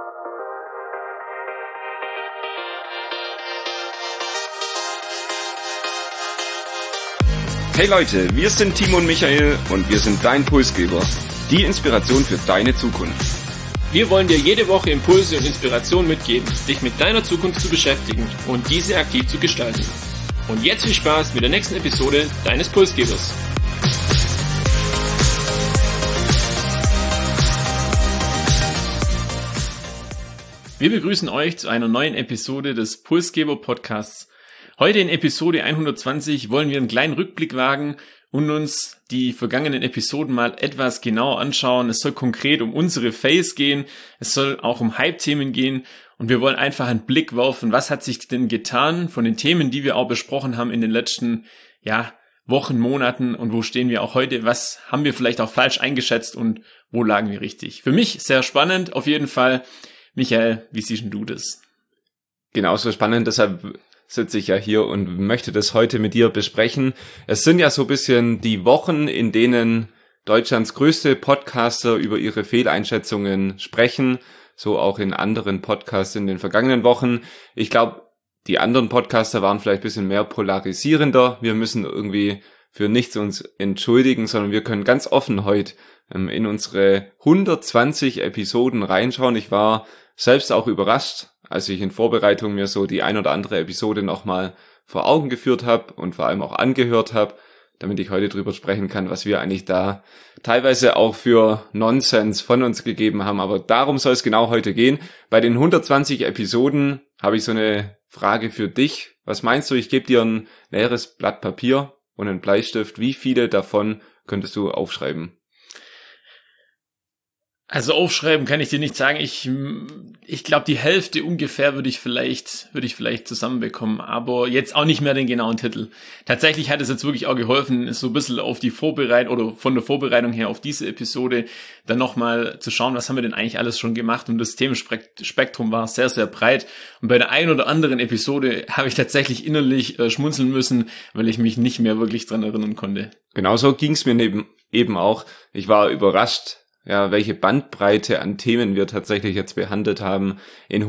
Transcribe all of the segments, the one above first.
Hey Leute, wir sind Timo und Michael und wir sind dein Pulsgeber, die Inspiration für deine Zukunft. Wir wollen dir jede Woche Impulse und Inspiration mitgeben, dich mit deiner Zukunft zu beschäftigen und diese aktiv zu gestalten. Und jetzt viel Spaß mit der nächsten Episode deines Pulsgebers. Wir begrüßen euch zu einer neuen Episode des Pulsgeber Podcasts. Heute in Episode 120 wollen wir einen kleinen Rückblick wagen und uns die vergangenen Episoden mal etwas genauer anschauen. Es soll konkret um unsere Fails gehen, es soll auch um Hype-Themen gehen und wir wollen einfach einen Blick werfen, was hat sich denn getan von den Themen, die wir auch besprochen haben in den letzten Wochen, Monaten und wo stehen wir auch heute, was haben wir vielleicht auch falsch eingeschätzt und wo lagen wir richtig. Für mich sehr spannend auf jeden Fall. Michael, wie siehst du das? Genauso spannend, deshalb sitze ich ja hier und möchte das heute mit dir besprechen. Es sind ja so ein bisschen die Wochen, in denen Deutschlands größte Podcaster über ihre Fehleinschätzungen sprechen, so auch in anderen Podcasts in den vergangenen Wochen. Ich glaube, die anderen Podcaster waren vielleicht ein bisschen mehr polarisierender. Wir müssen irgendwie für nichts uns entschuldigen, sondern wir können ganz offen heute in unsere 120 Episoden reinschauen. Ich war selbst auch überrascht, als ich in Vorbereitung mir so die ein oder andere Episode nochmal vor Augen geführt habe und vor allem auch angehört habe, damit ich heute drüber sprechen kann, was wir eigentlich da teilweise auch für Nonsens von uns gegeben haben. Aber darum soll es genau heute gehen. Bei den 120 Episoden habe ich so eine Frage für dich. Was meinst du, ich gebe dir ein leeres Blatt Papier und einen Bleistift. Wie viele davon könntest du aufschreiben? Also aufschreiben kann ich dir nicht sagen. Ich glaube, die Hälfte ungefähr würde ich vielleicht zusammenbekommen, aber jetzt auch nicht mehr den genauen Titel. Tatsächlich hat es jetzt wirklich auch geholfen, so ein bisschen auf die Vorbereitung oder von der Vorbereitung her auf diese Episode dann nochmal zu schauen, was haben wir denn eigentlich alles schon gemacht, und das Themenspektrum war sehr, sehr breit und bei der einen oder anderen Episode habe ich tatsächlich innerlich schmunzeln müssen, weil ich mich nicht mehr wirklich dran erinnern konnte. Genauso ging es mir eben auch. Ich war überrascht, welche Bandbreite an Themen wir tatsächlich jetzt behandelt haben. In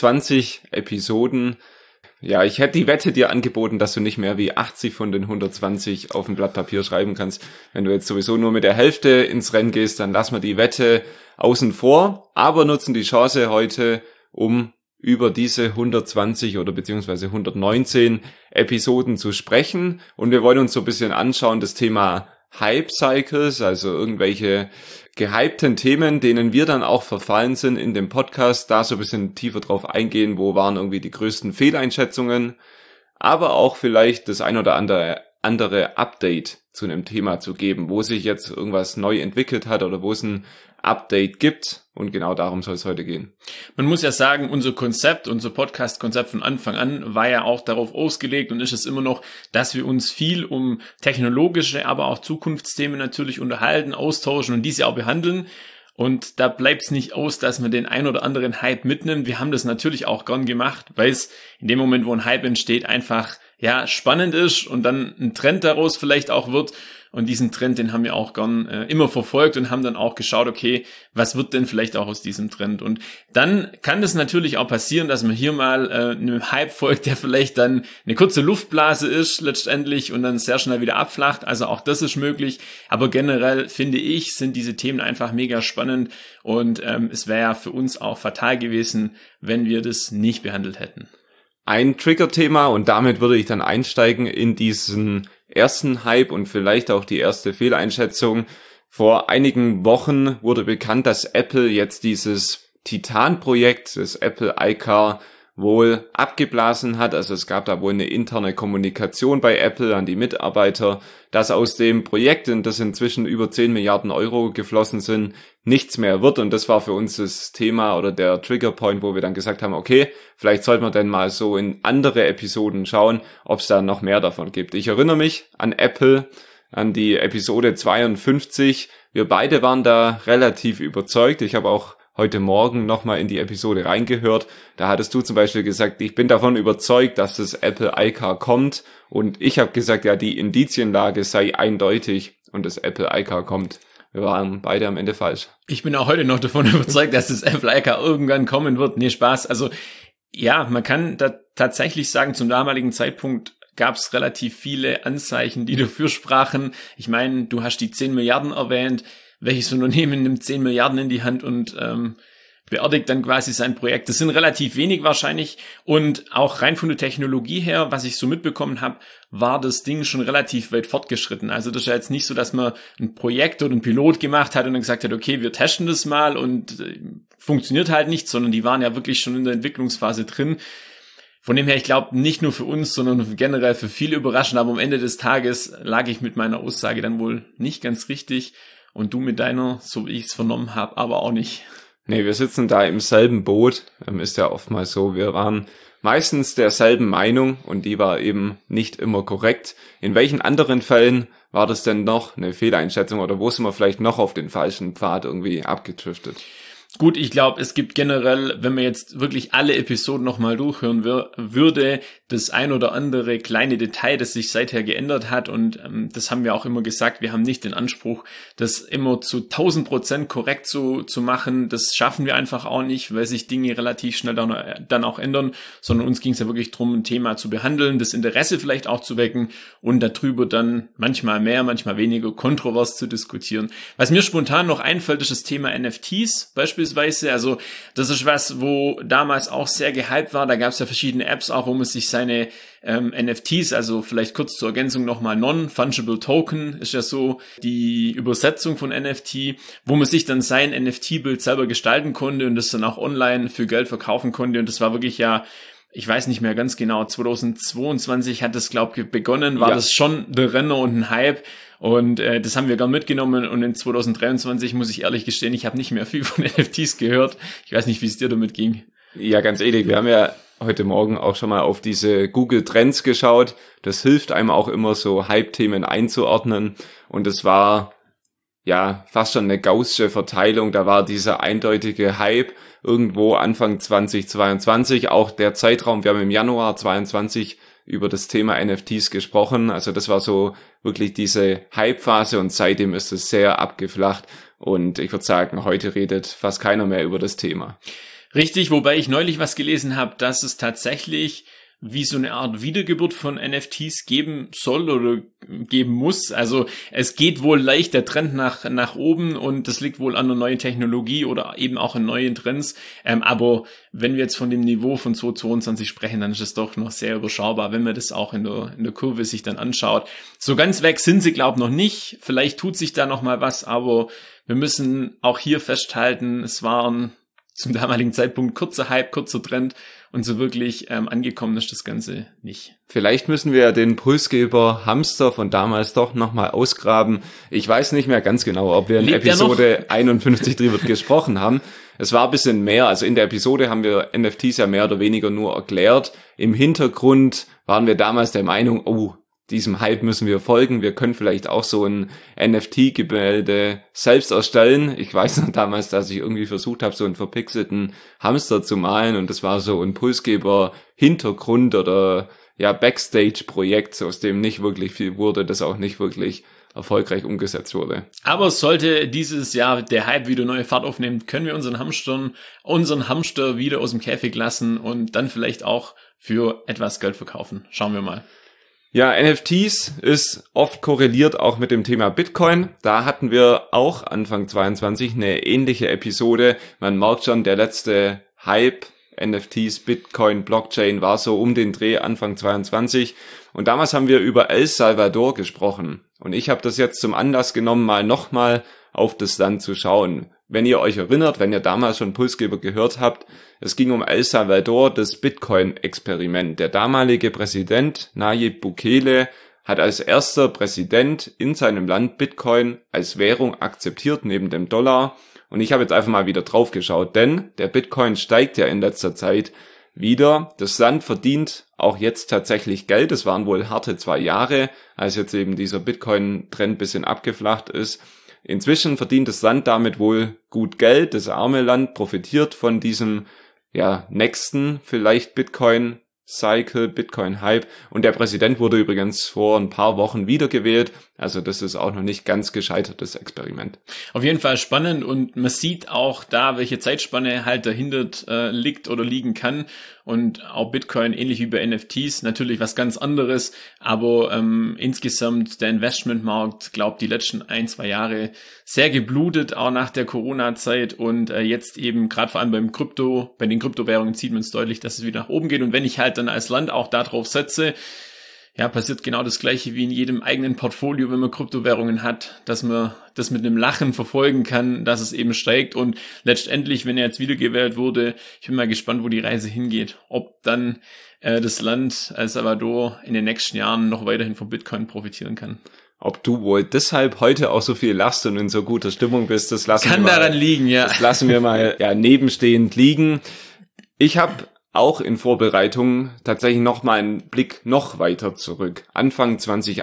120 Episoden. Ja, ich hätte die Wette dir angeboten, dass du nicht mehr wie 80 von den 120 auf ein Blatt Papier schreiben kannst. Wenn du jetzt sowieso nur mit der Hälfte ins Rennen gehst, dann lassen wir die Wette außen vor, aber nutzen die Chance heute, um über diese 120 oder beziehungsweise 119 Episoden zu sprechen. Und wir wollen uns so ein bisschen anschauen, das Thema Hype-Cycles, also irgendwelche gehypten Themen, denen wir dann auch verfallen sind in dem Podcast, da so ein bisschen tiefer drauf eingehen, wo waren irgendwie die größten Fehleinschätzungen, aber auch vielleicht das ein oder andere Update zu einem Thema zu geben, wo sich jetzt irgendwas neu entwickelt hat oder wo es ein Update gibt, und genau darum soll es heute gehen. Man muss ja sagen, unser Podcast-Konzept von Anfang an war ja auch darauf ausgelegt und ist es immer noch, dass wir uns viel um technologische, aber auch Zukunftsthemen natürlich unterhalten, austauschen und diese auch behandeln. Und da bleibt es nicht aus, dass man den ein oder anderen Hype mitnimmt. Wir haben das natürlich auch gern gemacht, weil es in dem Moment, wo ein Hype entsteht, einfach spannend ist und dann ein Trend daraus vielleicht auch wird. Und diesen Trend, den haben wir auch gern immer verfolgt und haben dann auch geschaut, okay, was wird denn vielleicht auch aus diesem Trend? Und dann kann das natürlich auch passieren, dass man hier mal einem Hype folgt, der vielleicht dann eine kurze Luftblase ist letztendlich und dann sehr schnell wieder abflacht. Also auch das ist möglich. Aber generell finde ich, sind diese Themen einfach mega spannend und es wäre ja für uns auch fatal gewesen, wenn wir das nicht behandelt hätten. Ein Trigger-Thema, und damit würde ich dann einsteigen in diesen ersten Hype und vielleicht auch die erste Fehleinschätzung. Vor einigen Wochen wurde bekannt, dass Apple jetzt dieses Titan-Projekt, das Apple iCar, wohl abgeblasen hat. Also es gab da wohl eine interne Kommunikation bei Apple an die Mitarbeiter, dass aus dem Projekt, in das inzwischen über 10 Milliarden Euro geflossen sind, nichts mehr wird. Und das war für uns das Thema oder der Triggerpoint, wo wir dann gesagt haben, okay, vielleicht sollten wir denn mal so in andere Episoden schauen, ob es da noch mehr davon gibt. Ich erinnere mich an Apple, an die Episode 52. Wir beide waren da relativ überzeugt. Ich habe auch heute Morgen nochmal in die Episode reingehört. Da hattest du zum Beispiel gesagt, ich bin davon überzeugt, dass das Apple iCar kommt. Und ich habe gesagt, ja, die Indizienlage sei eindeutig und das Apple iCar kommt. wir waren beide am Ende falsch. Ich bin auch heute noch davon überzeugt, dass das Apple-ICAR irgendwann kommen wird. Nee, Spaß. Also ja, man kann da tatsächlich sagen, zum damaligen Zeitpunkt gab es relativ viele Anzeichen, die dafür sprachen. Ich meine, du hast die 10 Milliarden erwähnt. Welches Unternehmen nimmt 10 Milliarden in die Hand und beerdigt dann quasi sein Projekt? Das sind relativ wenig wahrscheinlich. Und auch rein von der Technologie her, was ich so mitbekommen habe, war das Ding schon relativ weit fortgeschritten. Also das ist ja jetzt nicht so, dass man ein Projekt oder ein Pilot gemacht hat und dann gesagt hat, okay, wir testen das mal und funktioniert halt nicht, sondern die waren ja wirklich schon in der Entwicklungsphase drin. Von dem her, ich glaube, nicht nur für uns, sondern generell für viele überraschend, aber am Ende des Tages lag ich mit meiner Aussage dann wohl nicht ganz richtig und du mit deiner, so wie ich es vernommen habe, aber auch nicht. Nee, wir sitzen da im selben Boot, ist ja oftmals so, wir waren meistens derselben Meinung und die war eben nicht immer korrekt. In welchen anderen Fällen war das denn noch eine Fehleinschätzung oder wo sind wir vielleicht noch auf den falschen Pfad irgendwie abgedriftet? Gut, ich glaube, es gibt generell, wenn man jetzt wirklich alle Episoden nochmal durchhören würde, das ein oder andere kleine Detail, das sich seither geändert hat und das haben wir auch immer gesagt, wir haben nicht den Anspruch, das immer zu 1000% korrekt zu machen, das schaffen wir einfach auch nicht, weil sich Dinge relativ schnell dann auch ändern, sondern uns ging es ja wirklich darum, ein Thema zu behandeln, das Interesse vielleicht auch zu wecken und darüber dann manchmal mehr, manchmal weniger kontrovers zu diskutieren. Was mir spontan noch einfällt, ist das Thema NFTs beispielsweise. Also das ist was, wo damals auch sehr gehypt war. Da gab es ja verschiedene Apps auch, wo man sich seine NFTs, also vielleicht kurz zur Ergänzung nochmal Non-Fungible Token, ist ja so die Übersetzung von NFT, wo man sich dann sein NFT-Bild selber gestalten konnte und das dann auch online für Geld verkaufen konnte. Und das war wirklich ja, ich weiß nicht mehr ganz genau, 2022 hat das, glaube ich, begonnen, war das schon der Renner und ein Hype. Und das haben wir gern mitgenommen und in 2023 muss ich ehrlich gestehen, ich habe nicht mehr viel von NFTs gehört. Ich weiß nicht, wie es dir damit ging. Ja, ganz ehrlich, wir haben ja heute Morgen auch schon mal auf diese Google Trends geschaut. Das hilft einem auch immer so Hype-Themen einzuordnen und es war ja fast schon eine gaußsche Verteilung. Da war dieser eindeutige Hype irgendwo Anfang 2022, auch der Zeitraum, wir haben im Januar 22 über das Thema NFTs gesprochen. Also das war so wirklich diese Hype-Phase und seitdem ist es sehr abgeflacht und ich würde sagen, heute redet fast keiner mehr über das Thema. Richtig, wobei ich neulich was gelesen habe, dass es tatsächlich wie so eine Art Wiedergeburt von NFTs geben soll oder geben muss. Also es geht wohl leicht der Trend nach oben und das liegt wohl an einer neuen Technologie oder eben auch an neuen Trends. Aber wenn wir jetzt von dem Niveau von 2022 sprechen, dann ist es doch noch sehr überschaubar, wenn man das auch in der Kurve sich dann anschaut. So ganz weg sind sie, glaube ich, noch nicht. Vielleicht tut sich da noch mal was, aber wir müssen auch hier festhalten, es waren zum damaligen Zeitpunkt kurzer Hype, kurzer Trend und so wirklich angekommen ist das Ganze nicht. Vielleicht müssen wir den Pulsgeber Hamster von damals doch nochmal ausgraben. Ich weiß nicht mehr ganz genau, ob wir in Episode 51 drüber gesprochen haben. Es war ein bisschen mehr, also in der Episode haben wir NFTs ja mehr oder weniger nur erklärt. Im Hintergrund waren wir damals der Meinung, oh, diesem Hype müssen wir folgen. Wir können vielleicht auch so ein NFT-Gemälde selbst erstellen. Ich weiß noch damals, dass ich irgendwie versucht habe, so einen verpixelten Hamster zu malen und das war so ein Pulsgeber-Hintergrund oder ja Backstage-Projekt, aus dem nicht wirklich viel wurde, das auch nicht wirklich erfolgreich umgesetzt wurde. Aber sollte dieses Jahr der Hype wieder neue Fahrt aufnehmen, können wir unseren Hamster wieder aus dem Käfig lassen und dann vielleicht auch für etwas Geld verkaufen. Schauen wir mal. Ja, NFTs ist oft korreliert auch mit dem Thema Bitcoin. Da hatten wir auch Anfang 22 eine ähnliche Episode. Man merkt schon, der letzte Hype, NFTs, Bitcoin, Blockchain war so um den Dreh Anfang 22. Und damals haben wir über El Salvador gesprochen. Und ich habe das jetzt zum Anlass genommen, mal nochmal auf das Land zu schauen. Wenn ihr euch erinnert, wenn ihr damals schon Pulsgeber gehört habt, es ging um El Salvador, das Bitcoin-Experiment. Der damalige Präsident Nayib Bukele hat als erster Präsident in seinem Land Bitcoin als Währung akzeptiert neben dem Dollar. Und ich habe jetzt einfach mal wieder drauf geschaut, denn der Bitcoin steigt ja in letzter Zeit wieder. Das Land verdient auch jetzt tatsächlich Geld. Es waren wohl harte 2 Jahre, als jetzt eben dieser Bitcoin-Trend ein bisschen abgeflacht ist. Inzwischen verdient das Land damit wohl gut Geld. Das arme Land profitiert von diesem nächsten vielleicht Bitcoin-Cycle, Bitcoin-Hype. Und der Präsident wurde übrigens vor ein paar Wochen wiedergewählt. Also das ist auch noch nicht ganz gescheitertes Experiment. Auf jeden Fall spannend und man sieht auch da, welche Zeitspanne halt dahinter liegt oder liegen kann. Und auch Bitcoin, ähnlich wie bei NFTs, natürlich was ganz anderes. Aber insgesamt der Investmentmarkt, glaubt die letzten 1-2 Jahre sehr geblutet, auch nach der Corona-Zeit. Und jetzt eben gerade vor allem bei den Kryptowährungen sieht man es deutlich, dass es wieder nach oben geht. Und wenn ich halt dann als Land auch darauf setze, ja, passiert genau das Gleiche wie in jedem eigenen Portfolio, wenn man Kryptowährungen hat, dass man das mit einem Lachen verfolgen kann, dass es eben steigt und letztendlich, wenn er jetzt wiedergewählt wurde, ich bin mal gespannt, wo die Reise hingeht, ob dann das Land El Salvador in den nächsten Jahren noch weiterhin von Bitcoin profitieren kann. Ob du wohl deshalb heute auch so viel lachst und in so guter Stimmung bist, das lassen wir mal nebenstehend liegen. Ich habe auch in Vorbereitung tatsächlich noch mal einen Blick noch weiter zurück. Anfang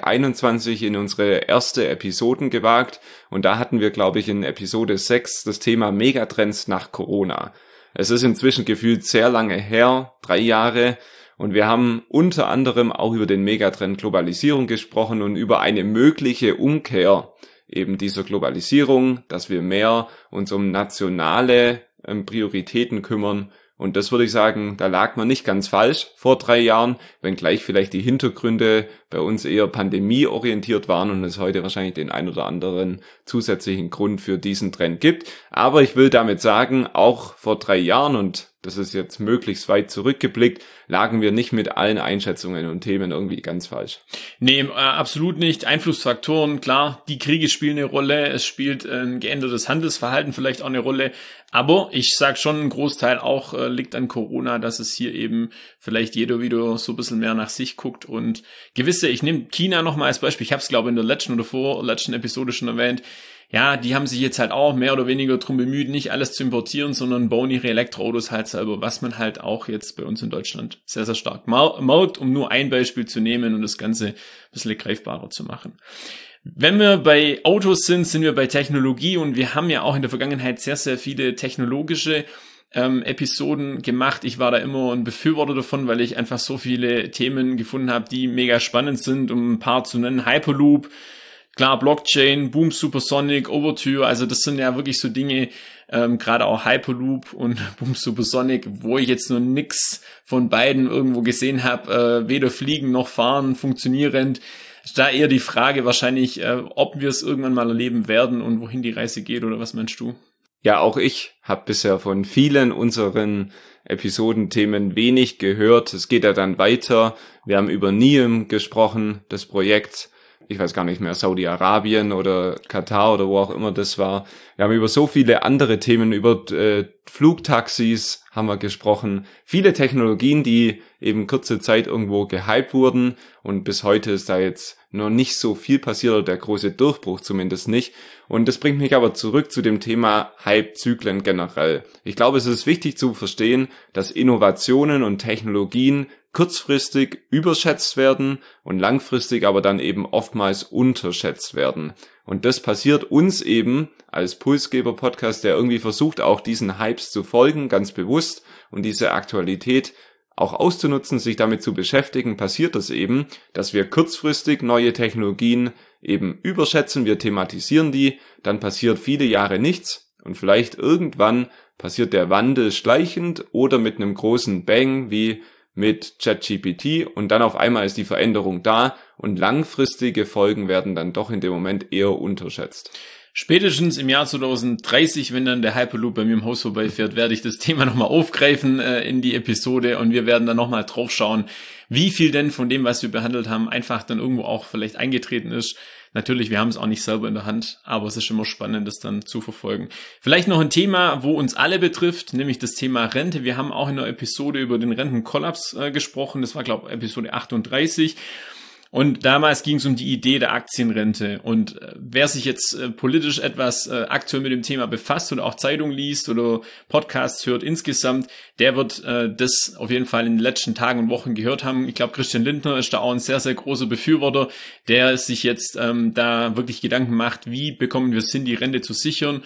2021 in unsere erste Episoden gewagt und da hatten wir, glaube ich, in Episode 6 das Thema Megatrends nach Corona. Es ist inzwischen gefühlt sehr lange her, 3 Jahre, und wir haben unter anderem auch über den Megatrend Globalisierung gesprochen und über eine mögliche Umkehr eben dieser Globalisierung, dass wir mehr uns um nationale Prioritäten kümmern. Und das würde ich sagen, da lag man nicht ganz falsch vor 3 Jahren, wenngleich vielleicht die Hintergründe bei uns eher pandemieorientiert waren und es heute wahrscheinlich den ein oder anderen zusätzlichen Grund für diesen Trend gibt. Aber ich will damit sagen, auch vor 3 Jahren, und das ist jetzt möglichst weit zurückgeblickt, lagen wir nicht mit allen Einschätzungen und Themen irgendwie ganz falsch. Nee, absolut nicht. Einflussfaktoren, klar, die Kriege spielen eine Rolle, es spielt ein geändertes Handelsverhalten vielleicht auch eine Rolle, aber ich sag schon, ein Großteil auch liegt an Corona, dass es hier eben vielleicht jeder wieder so ein bisschen mehr nach sich guckt und gewisse, ich nehme China nochmal als Beispiel, ich habe es glaube ich in der letzten oder vorletzten Episode schon erwähnt, ja, die haben sich jetzt halt auch mehr oder weniger drum bemüht, nicht alles zu importieren, sondern bauen ihre Elektroautos halt selber, was man halt auch jetzt bei uns in Deutschland sehr, sehr stark merkt, um nur ein Beispiel zu nehmen und das Ganze ein bisschen greifbarer zu machen. Wenn wir bei Autos sind wir bei Technologie und wir haben ja auch in der Vergangenheit sehr, sehr viele technologische Episoden gemacht. Ich war da immer ein Befürworter davon, weil ich einfach so viele Themen gefunden habe, die mega spannend sind, um ein paar zu nennen. Hyperloop, klar, Blockchain, Boom Supersonic, Overture, also das sind ja wirklich so Dinge, gerade auch Hyperloop und Boom Supersonic, wo ich jetzt noch nix von beiden irgendwo gesehen habe, weder fliegen noch fahren, funktionierend. Ist da eher die Frage wahrscheinlich, ob wir es irgendwann mal erleben werden und wohin die Reise geht, oder was meinst du? Ja, auch ich habe bisher von vielen unseren Episodenthemen wenig gehört. Es geht ja dann weiter. Wir haben über NEOM gesprochen, das Projekt, ich weiß gar nicht mehr, Saudi-Arabien oder Katar oder wo auch immer das war. Wir haben über so viele andere Themen, über Flugtaxis haben wir gesprochen. Viele Technologien, die eben kurze Zeit irgendwo gehypt wurden und bis heute ist da jetzt noch nicht so viel passiert, oder der große Durchbruch zumindest nicht. Und das bringt mich aber zurück zu dem Thema Hype-Zyklen generell. Ich glaube, es ist wichtig zu verstehen, dass Innovationen und Technologien kurzfristig überschätzt werden und langfristig aber dann eben oftmals unterschätzt werden. Und das passiert uns eben als Pulsgeber-Podcast, der irgendwie versucht, auch diesen Hypes zu folgen, ganz bewusst, und diese Aktualität auch auszunutzen, sich damit zu beschäftigen, passiert das eben, dass wir kurzfristig neue Technologien eben überschätzen, wir thematisieren die, dann passiert viele Jahre nichts und vielleicht irgendwann passiert der Wandel schleichend oder mit einem großen Bang wie mit ChatGPT und dann auf einmal ist die Veränderung da und langfristige Folgen werden dann doch in dem Moment eher unterschätzt. Spätestens im Jahr 2030, wenn dann der Hyperloop bei mir im Haus vorbeifährt, werde ich das Thema nochmal aufgreifen in die Episode und wir werden dann nochmal drauf schauen, wie viel denn von dem, was wir behandelt haben, einfach dann irgendwo auch vielleicht eingetreten ist. Natürlich, wir haben es auch nicht selber in der Hand, aber es ist immer spannend, das dann zu verfolgen. Vielleicht noch ein Thema, wo uns alle betrifft, nämlich das Thema Rente. Wir haben auch in der Episode über den Rentenkollaps gesprochen. Das war, glaube ich, Episode 38. Und damals ging es um die Idee der Aktienrente. Und wer sich jetzt politisch etwas aktuell mit dem Thema befasst oder auch Zeitung liest oder Podcasts hört insgesamt, der wird das auf jeden Fall in den letzten Tagen und Wochen gehört haben. Ich glaube, Christian Lindner ist da auch ein sehr, sehr großer Befürworter, der sich jetzt da wirklich Gedanken macht, wie bekommen wir es hin, die Rente zu sichern.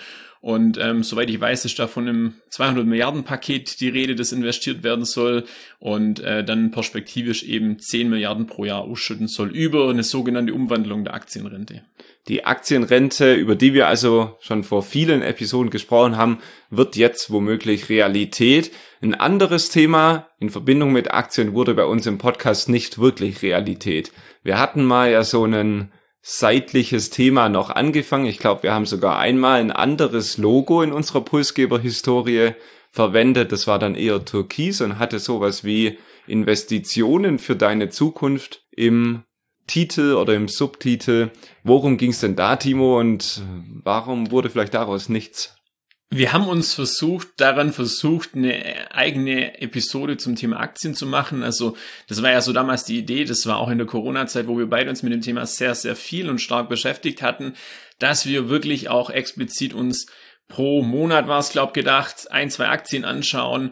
Und soweit ich weiß, ist da von einem 200 Milliarden Paket die Rede, das investiert werden soll und dann perspektivisch eben 10 Milliarden pro Jahr ausschütten soll über eine sogenannte Umwandlung der Aktienrente. Die Aktienrente, über die wir also schon vor vielen Episoden gesprochen haben, wird jetzt womöglich Realität. Ein anderes Thema in Verbindung mit Aktien wurde bei uns im Podcast nicht wirklich Realität. Wir hatten mal ja so ein seitliches Thema noch angefangen. Ich glaube, wir haben sogar einmal ein anderes Logo in unserer Pulsgeber-Historie verwendet. Das war dann eher türkis und hatte sowas wie Investitionen für deine Zukunft im Titel oder im Subtitel. Worum ging es denn da, Timo, und warum wurde vielleicht daraus nichts? Wir haben uns daran versucht, eine eigene Episode zum Thema Aktien zu machen. Also das war ja so damals die Idee, das war auch in der Corona-Zeit, wo wir beide uns mit dem Thema sehr, sehr viel und stark beschäftigt hatten, dass wir wirklich auch explizit uns pro Monat war es, gedacht, 1-2 Aktien anschauen,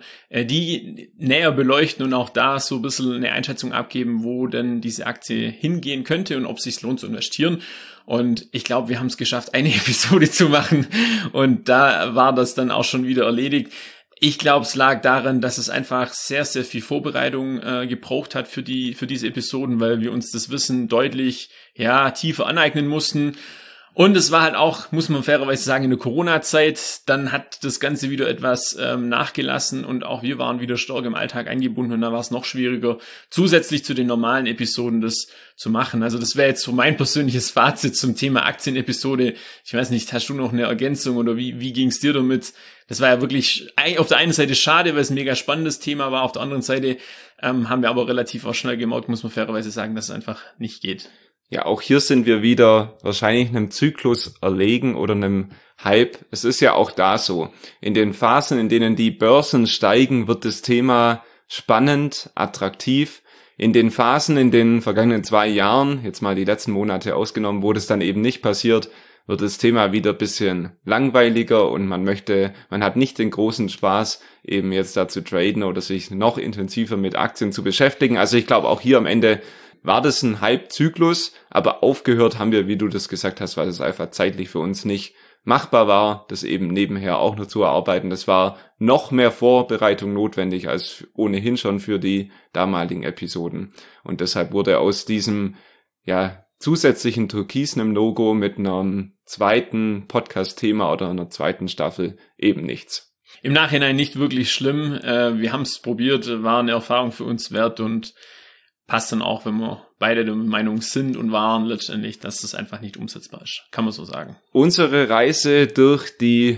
die näher beleuchten und auch da so ein bisschen eine Einschätzung abgeben, wo denn diese Aktie hingehen könnte und ob es sich lohnt zu investieren. Und ich glaube, wir haben es geschafft, eine Episode zu machen und da war das dann auch schon wieder erledigt. Ich glaube, es lag daran, dass es einfach sehr, sehr viel Vorbereitung gebraucht hat für diese Episoden, weil wir uns das Wissen deutlich tiefer aneignen mussten. Und es war halt auch, muss man fairerweise sagen, in der Corona-Zeit, dann hat das Ganze wieder etwas nachgelassen und auch wir waren wieder stark im Alltag eingebunden und da war es noch schwieriger, zusätzlich zu den normalen Episoden das zu machen. Also das wäre jetzt so mein persönliches Fazit zum Thema Aktienepisode. Ich weiß nicht, hast du noch eine Ergänzung oder wie ging es dir damit? Das war ja wirklich auf der einen Seite schade, weil es ein mega spannendes Thema war, auf der anderen Seite haben wir aber relativ auch schnell gemerkt, muss man fairerweise sagen, dass es einfach nicht geht. Ja, auch hier sind wir wieder wahrscheinlich einem Zyklus erlegen oder einem Hype. Es ist ja auch da so. In den Phasen, in denen die Börsen steigen, wird das Thema spannend, attraktiv. In den Phasen, in den vergangenen 2 Jahren, jetzt mal die letzten Monate ausgenommen, wo das dann eben nicht passiert, wird das Thema wieder ein bisschen langweiliger und man hat nicht den großen Spaß, eben jetzt da zu traden oder sich noch intensiver mit Aktien zu beschäftigen. Also ich glaube, auch hier am Ende war das ein Hype-Zyklus, aber aufgehört haben wir, wie du das gesagt hast, weil es einfach zeitlich für uns nicht machbar war, das eben nebenher auch noch zu erarbeiten. Das war noch mehr Vorbereitung notwendig als ohnehin schon für die damaligen Episoden. Und deshalb wurde aus diesem zusätzlichen Türkisen im Logo mit einem zweiten Podcast-Thema oder einer zweiten Staffel eben nichts. Im Nachhinein nicht wirklich schlimm. Wir haben es probiert, war eine Erfahrung für uns wert und passt dann auch, wenn wir beide der Meinung sind und waren letztendlich, dass das einfach nicht umsetzbar ist. Kann man so sagen. Unsere Reise durch die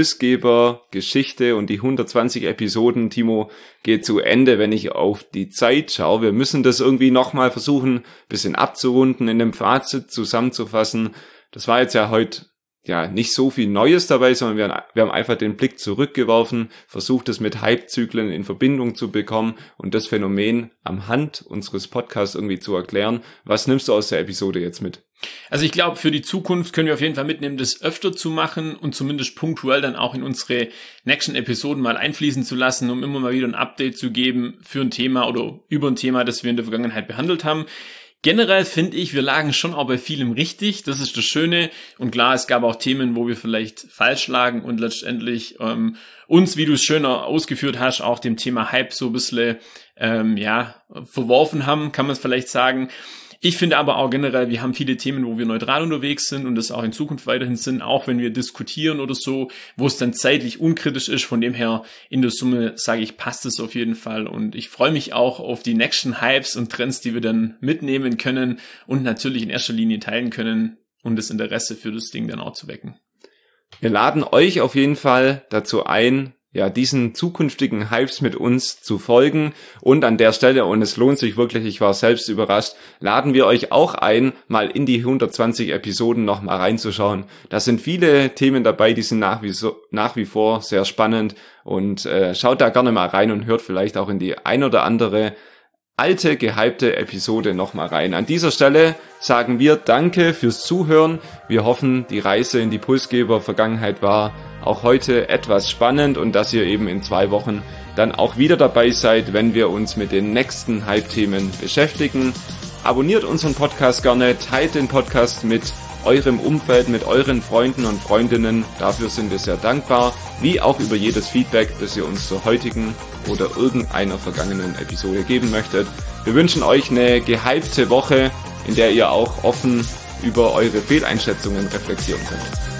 Pulsgeber-Geschichte und die 120 Episoden, Timo, geht zu Ende, wenn ich auf die Zeit schaue. Wir müssen das irgendwie nochmal versuchen, ein bisschen abzurunden, in einem Fazit zusammenzufassen. Das war jetzt ja heute nicht so viel Neues dabei, sondern wir haben einfach den Blick zurückgeworfen, versucht es mit Hype-Zyklen in Verbindung zu bekommen und das Phänomen am Hand unseres Podcasts irgendwie zu erklären. Was nimmst du aus der Episode jetzt mit? Also ich glaube, für die Zukunft können wir auf jeden Fall mitnehmen, das öfter zu machen und zumindest punktuell dann auch in unsere nächsten Episoden mal einfließen zu lassen, um immer mal wieder ein Update zu geben für ein Thema oder über ein Thema, das wir in der Vergangenheit behandelt haben. Generell finde ich, wir lagen schon auch bei vielem richtig, das ist das Schöne und klar, es gab auch Themen, wo wir vielleicht falsch lagen und letztendlich uns, wie du es schöner ausgeführt hast, auch dem Thema Hype so ein bisschen verworfen haben, kann man es vielleicht sagen. Ich finde aber auch generell, wir haben viele Themen, wo wir neutral unterwegs sind und das auch in Zukunft weiterhin sind, auch wenn wir diskutieren oder so, wo es dann zeitlich unkritisch ist. Von dem her in der Summe sage ich, passt es auf jeden Fall und ich freue mich auch auf die nächsten Hypes und Trends, die wir dann mitnehmen können und natürlich in erster Linie teilen können und das Interesse für das Ding dann auch zu wecken. Wir laden euch auf jeden Fall dazu ein, diesen zukünftigen Hypes mit uns zu folgen und an der Stelle, und es lohnt sich wirklich, ich war selbst überrascht, laden wir euch auch ein, mal in die 120 Episoden noch mal reinzuschauen. Da sind viele Themen dabei, die sind nach wie vor sehr spannend und schaut da gerne mal rein und hört vielleicht auch in die ein oder andere alte, gehypte Episode noch mal rein. An dieser Stelle sagen wir Danke fürs Zuhören. Wir hoffen, die Reise in die Pulsgeber-Vergangenheit war auch heute etwas spannend und dass ihr eben in 2 Wochen dann auch wieder dabei seid, wenn wir uns mit den nächsten Hype-Themen beschäftigen. Abonniert unseren Podcast gerne, teilt den Podcast mit eurem Umfeld, mit euren Freunden und Freundinnen. Dafür sind wir sehr dankbar, wie auch über jedes Feedback, das ihr uns zur heutigen oder irgendeiner vergangenen Episode geben möchtet. Wir wünschen euch eine gehypte Woche, in der ihr auch offen über eure Fehleinschätzungen reflektieren könnt.